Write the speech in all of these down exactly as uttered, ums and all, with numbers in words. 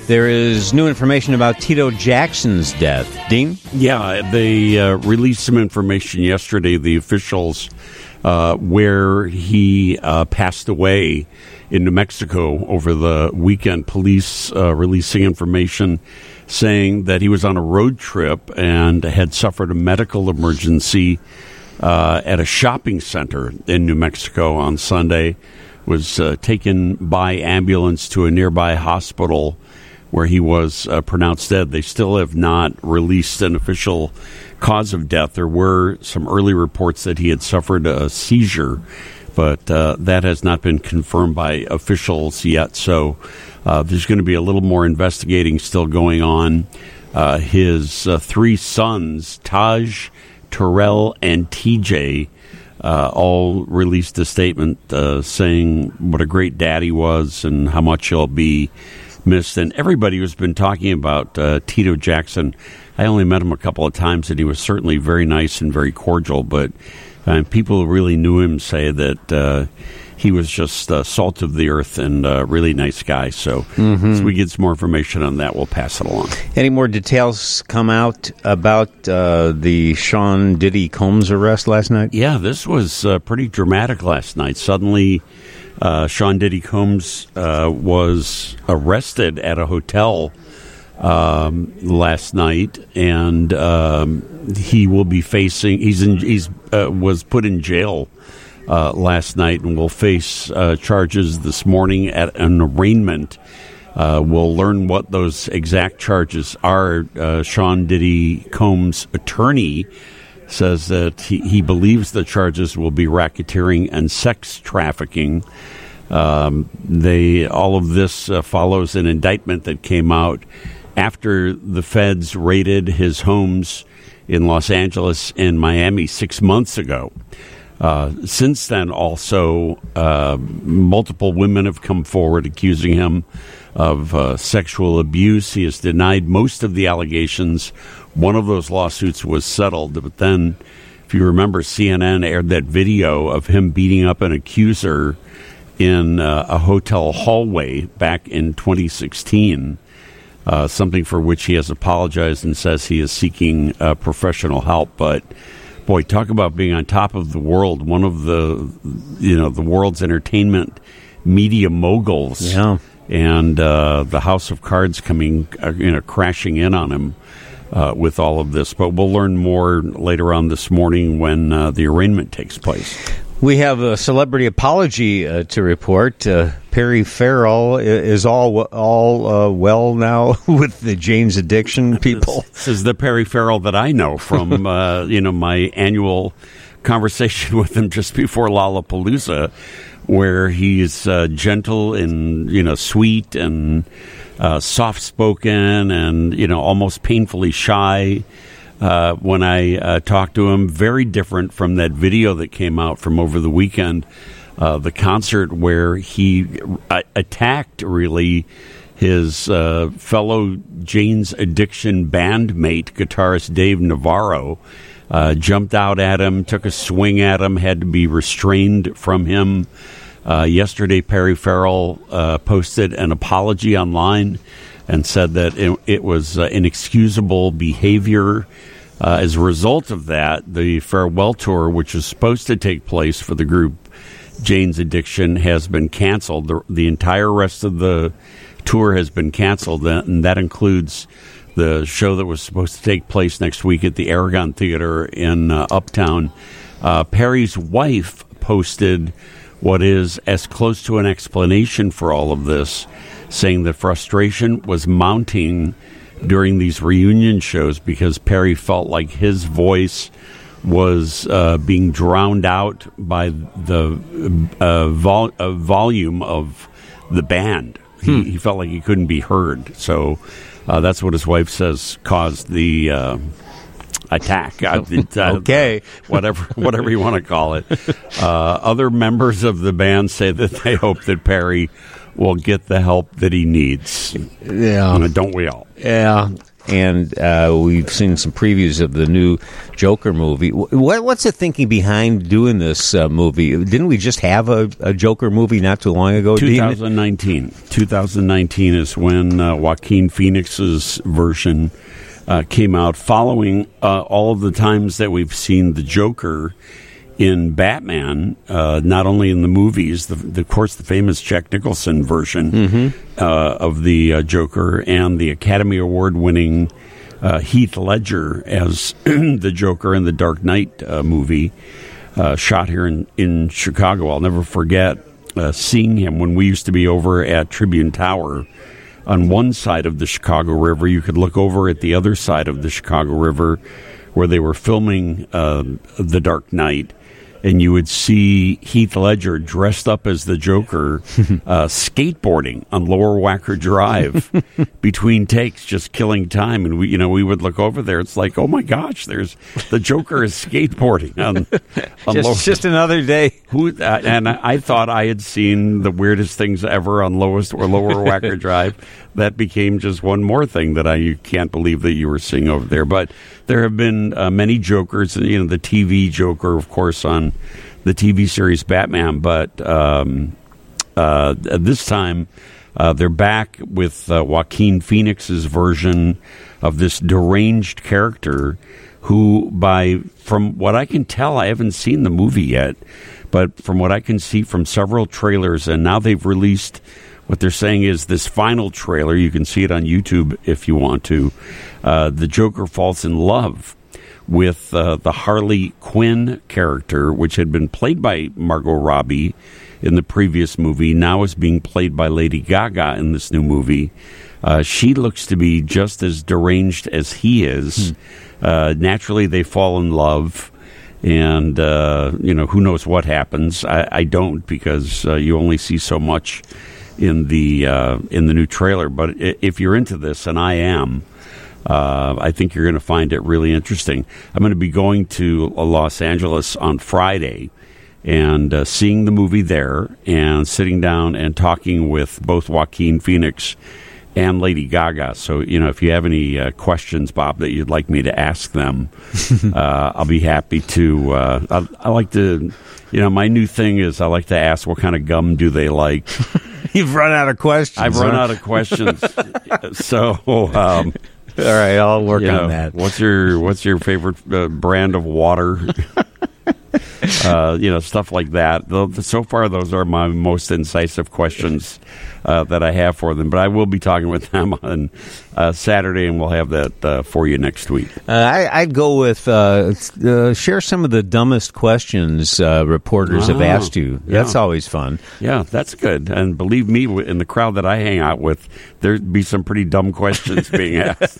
There is new information about Tito Jackson's death. Dean? Yeah, they uh, released some information yesterday, the officials, uh, where he uh, passed away in New Mexico over the weekend. Police uh, releasing information saying that he was on a road trip and had suffered a medical emergency uh, at a shopping center in New Mexico on Sunday, was uh, taken by ambulance to a nearby hospital where he was uh, pronounced dead. They still have not released an official cause of death. There were some early reports that he had suffered a seizure, but uh, that has not been confirmed by officials yet. So uh, there's going to be a little more investigating still going on. Uh, his uh, three sons, Taj, Terrell, and T J, uh, all released a statement uh, saying what a great dad he was and how much he'll be missed. And everybody who's been talking about uh, Tito Jackson, I only met him a couple of times, and he was certainly very nice and very cordial, but uh, people who really knew him say that uh, he was just uh, salt of the earth and a uh, really nice guy. So mm-hmm. as we get some more information on that, we'll pass it along. Any more details come out about uh, the Sean Diddy Combs arrest last night? Yeah, this was uh, pretty dramatic last night. Suddenly, Uh, Sean Diddy Combs uh, was arrested at a hotel um, last night, and um, he will be facing. He's in. He's uh, was put in jail uh, last night, and will face uh, charges this morning at an arraignment. Uh, we'll learn what those exact charges are. Uh, Sean Diddy Combs' attorney says that he, he believes the charges will be racketeering and sex trafficking. Um, they all of this uh, follows an indictment that came out after the feds raided his homes in Los Angeles and Miami six months ago. Uh, since then, also, uh, multiple women have come forward accusing him of uh, sexual abuse. He has denied most of the allegations. One of those lawsuits was settled, but then, if you remember, C N N aired that video of him beating up an accuser in uh, a hotel hallway back in twenty sixteen, uh, something for which he has apologized and says he is seeking uh, professional help. But, boy, talk about being on top of the world, one of the, you know, the world's entertainment media moguls. Yeah. And uh, the House of Cards coming, uh, you know, crashing in on him. Uh, with all of this, but we'll learn more later on this morning when uh, the arraignment takes place. We have a celebrity apology uh, to report. Uh, Perry Farrell is all all uh, well now with the Jane's Addiction people. This, this is the Perry Farrell that I know from uh, you know my annual conversation with him just before Lollapalooza, where he's uh, gentle and you know sweet and Uh, soft-spoken and, you know, almost painfully shy uh, when I uh, talked to him. Very different from that video that came out from over the weekend, uh, the concert where he uh, attacked, really, his uh, fellow Jane's Addiction bandmate, guitarist Dave Navarro. Uh, jumped out at him, took a swing at him, had to be restrained from him. Uh, yesterday, Perry Farrell uh, posted an apology online and said that it, it was uh, inexcusable behavior. Uh, as a result of that, the farewell tour, which was supposed to take place for the group Jane's Addiction, has been canceled. The, the entire rest of the tour has been canceled, and that includes the show that was supposed to take place next week at the Aragon Theater in uh, Uptown. Uh, Perry's wife posted what is as close to an explanation for all of this, saying that frustration was mounting during these reunion shows because Perry felt like his voice was uh, being drowned out by the uh, vol- uh, volume of the band. He, hmm. he felt like he couldn't be heard. So uh, that's what his wife says caused the uh, attack. Okay. whatever whatever you want to call it. Uh, other members of the band say that they hope that Perry will get the help that he needs. Yeah. Don't we all? Yeah. and uh, we've seen some previews of the new Joker movie. What, what's the thinking behind doing this uh, movie? Didn't we just have a, a Joker movie not too long ago? twenty nineteen. twenty nineteen is when uh, Joaquin Phoenix's version uh, came out, following uh, all of the times that we've seen the Joker in Batman, uh, not only in the movies, the, the, of course, the famous Jack Nicholson version mm-hmm. uh, of the uh, Joker, and the Academy Award-winning uh, Heath Ledger as the Joker in the Dark Knight uh, movie, uh, shot here in, in Chicago. I'll never forget uh, seeing him when we used to be over at Tribune Tower. On one side of the Chicago River, you could look over at the other side of the Chicago River where they were filming uh, The Dark Knight, and you would see Heath Ledger dressed up as the Joker uh, skateboarding on Lower Wacker Drive between takes, just killing time. And we, you know, we would look over there. It's like, oh my gosh, there's the Joker is skateboarding on, on just, Lower, just another day. Who? Uh, and I, I thought I had seen the weirdest things ever on lowest or Lower Wacker Drive. That became just one more thing that I you can't believe that you were seeing over there. But there have been uh, many Jokers, you know, the T V Joker, of course, on the T V series Batman. But um, uh, this time uh, they're back with uh, Joaquin Phoenix's version of this deranged character who, by from what I can tell, I haven't seen the movie yet, but from what I can see from several trailers, and now they've released what they're saying is this final trailer. You can see it on YouTube if you want to. Uh, the Joker falls in love with uh, the Harley Quinn character, which had been played by Margot Robbie in the previous movie, now is being played by Lady Gaga in this new movie. Uh, she looks to be just as deranged as he is. Hmm. Uh, naturally, they fall in love. And, uh, you know, who knows what happens. I, I don't, because uh, you only see so much in the uh, in the new trailer. But if you're into this, and I am, uh, I think you're going to find it really interesting. I'm going to be going to Los Angeles on Friday and uh, seeing the movie there and sitting down and talking with both Joaquin Phoenix and Lady Gaga. So, you know, if you have any uh, questions, Bob, that you'd like me to ask them, uh, I'll be happy to. Uh, I, I like to, you know, my new thing is I like to ask what kind of gum do they like. You've run out of questions. I've run huh? out of questions. So, um, all right, I'll work you know, on that. What's your What's your favorite uh, brand of water? uh, you know, stuff like that. So far, those are my most incisive questions uh, that I have for them. But I will be talking with them on uh, Saturday, and we'll have that uh, for you next week. Uh, I, I'd go with uh, uh, share some of the dumbest questions uh, reporters oh, have asked you. That's yeah. always fun. Yeah, that's good. And believe me, in the crowd that I hang out with, there'd be some pretty dumb questions being asked.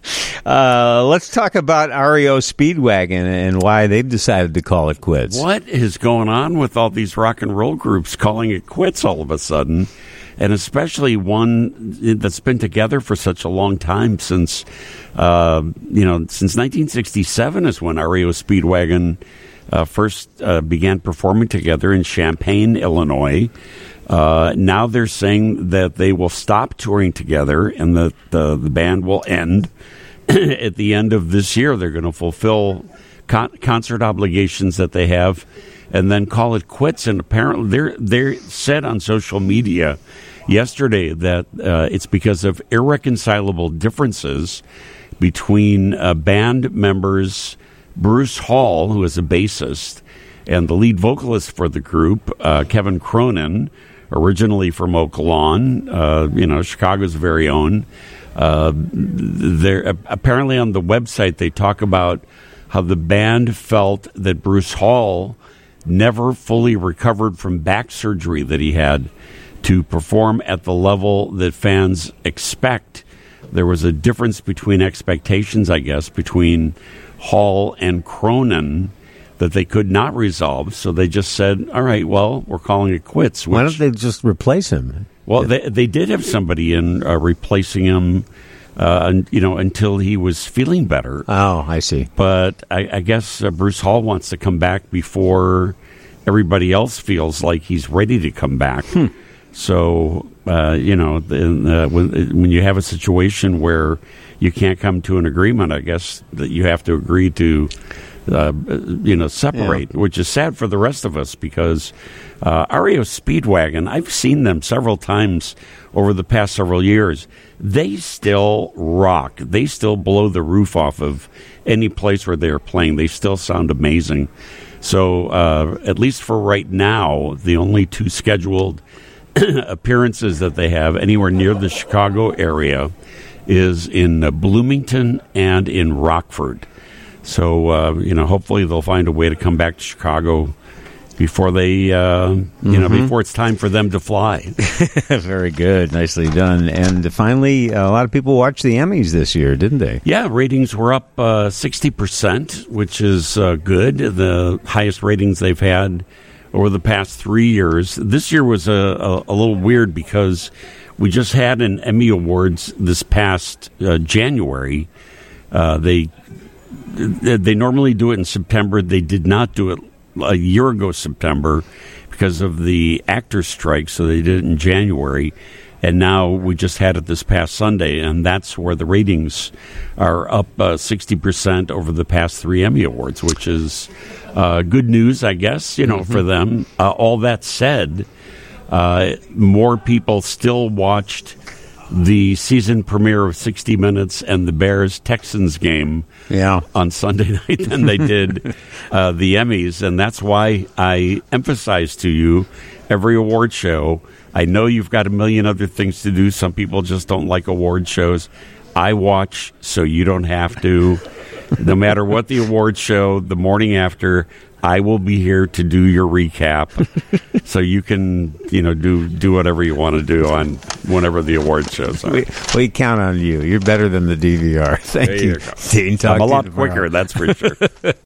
uh, let's talk about R E O Speedwagon and why they've decided to call it quits. What is going on with all these rock and roll groups calling it quits all of a sudden? And especially one that's been together for such a long time, since, uh, you know, since nineteen sixty-seven is when R E O Speedwagon uh, first uh, began performing together in Champaign, Illinois. Uh, now they're saying that they will stop touring together and that the, the band will end at the end of this year. They're going to fulfill con- concert obligations that they have and then call it quits. And apparently they're, they're said on social media yesterday that uh, it's because of irreconcilable differences between uh, band members Bruce Hall, who is a bassist, and the lead vocalist for the group, uh, Kevin Cronin, originally from Oak Lawn, uh, you know, Chicago's very own. Uh, they're apparently on the website they talk about how the band felt that Bruce Hall never fully recovered from back surgery that he had to perform at the level that fans expect. There was a difference between expectations, I guess, between Hall and Cronin that they could not resolve. So they just said, all right, well, we're calling it quits. Which, why don't they just replace him? Well, they they did have somebody in uh, replacing him, uh, you know, until he was feeling better. Oh, I see. But I, I guess uh, Bruce Hall wants to come back before everybody else feels like he's ready to come back. Hmm. So, uh, you know, uh, when, when you have a situation where you can't come to an agreement, I guess that you have to agree to, uh, you know, separate, yeah. which is sad for the rest of us because uh, R E O Speedwagon, I've seen them several times over the past several years. They still rock. They still blow the roof off of any place where they're playing. They still sound amazing. So, uh, at least for right now, the only two scheduled appearances that they have anywhere near the Chicago area is in uh, Bloomington and in Rockford. So, uh, you know, hopefully they'll find a way to come back to Chicago before they, uh, you mm-hmm. know, before it's time for them to fly. Very good. Nicely done. And finally, a lot of people watched the Emmys this year, didn't they? Yeah, ratings were up uh, sixty percent, which is uh, good. The highest ratings they've had over the past three years. This year was a, a, a little weird because we just had an Emmy Awards this past uh, January. Uh, they they normally do it in September. They did not do it a year ago September because of the actors' strike, so they did it in January. And now we just had it this past Sunday, and that's where the ratings are up uh, sixty percent over the past three Emmy Awards, which is uh, good news, I guess, you know, mm-hmm. for them. Uh, all that said, uh, more people still watched the season premiere of sixty minutes and the Bears-Texans game yeah. on Sunday night than they did uh, the Emmys, and that's why I emphasize to you every award show. I know you've got a million other things to do. Some people just don't like award shows. I watch so you don't have to. No matter what the award show, the morning after, I will be here to do your recap, so you can, you know, do do whatever you want to do on whenever the award shows are. We, we count on you. You're better than the D V R. Thank there you, you go. Dean. I'm a lot quicker, that's for sure.